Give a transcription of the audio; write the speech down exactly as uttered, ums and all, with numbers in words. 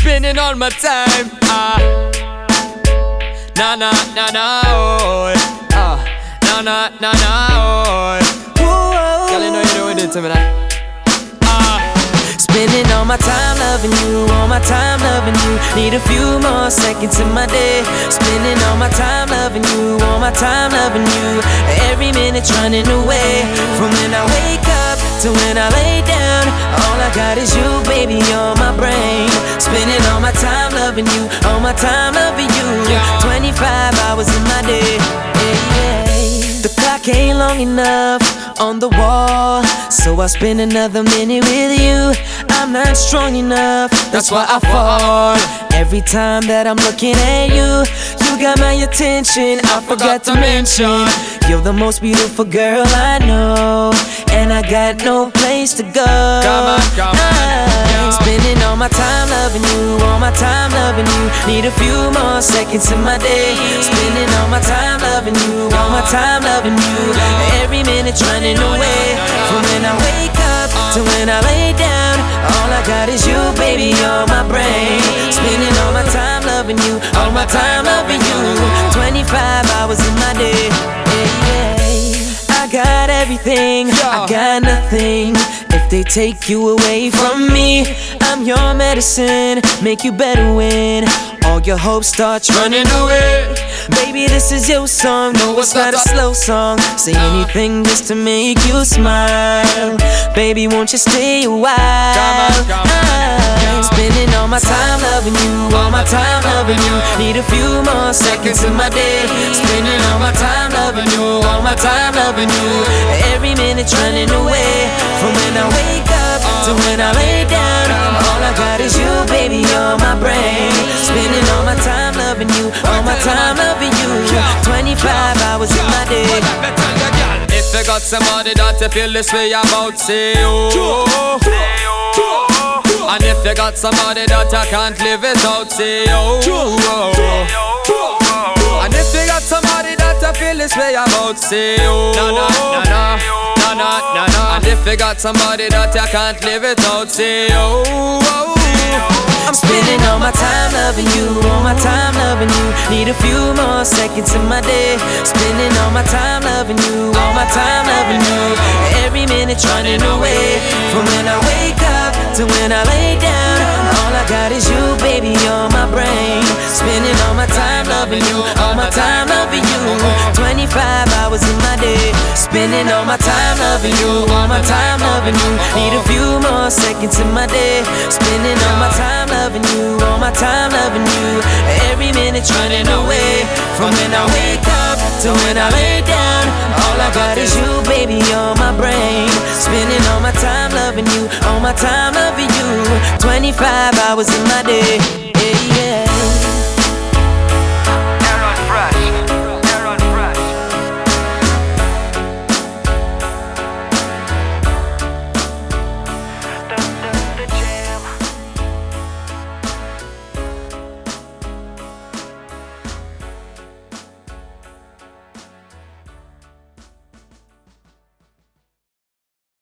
spending all my time. Ah, na na na na, oh. Ah, na na na na, oh. Girl, you know you doing it to me now. Spending all my time loving you, all my time loving you. Need a few more seconds in my day. Spending all my time loving you, all my time loving you. Every minute's running away. From when I wake up to when I lay down, all I got is you, baby, on my brain. Spending all my time loving you, all my time loving you. twenty-five hours in my day. Yeah, yeah. The clock ain't long enough on the wall, so I spend another minute with you. I'm not strong enough, that's why I fall. Every time that I'm looking at you, you got my attention. I forgot to mention, you're the most beautiful girl I know, and I got no place to go. Come on, come on. I'm spending all my time loving you, all my time loving you. Need a few more seconds in my day. Spending all my time loving you, all my time loving you. Every minute's running away. From when I wake up to when I lay down, all I got is you, baby, on my brain. Spending all my time loving you, all my time loving you. twenty-five hours in my day. Yeah, yeah. I got everything, I got nothing. If they take you away from me, I'm your medicine, make you better when all your hope starts running away. Baby, this is your song, no, it's not a slow song. Say anything just to make you smile. Baby, won't you stay a while? I'm spending all my time loving you, all my time loving you. Need a few more seconds in my day. Spending all my time loving you, all my time loving you. Every minute's running away. From when I wake up to when I lay down, all I got is you, baby, on my brain. Spending all my time loving you, all my time loving you. twenty-five hours in my day. If you got somebody that you feel this way about, say oh. And if you got somebody that you can't live without, say oh. And if you got somebody that you feel this way about, say oh. Na na na na na na na na. And if you got somebody that you can't live without, say oh. I'm spending all my time loving you, all my time loving you. Need a few more seconds in my day. Spending all my time loving you, all my time loving you. Every minute's running away. From when I wake up to when I lay down, all I got is you, baby, on my brain. Spending all my time loving you, all my time loving you. twenty-five hours in my day. Spending all my time loving you, all my time loving you. Need a few more seconds in my day. Spending all my time loving you, all my time loving you. Every minute's running away. From when I wake up to when I lay down, all I got is you, baby, on my brain. Spending all my time loving you, all my time loving you. twenty-five hours in my day. Yeah, yeah.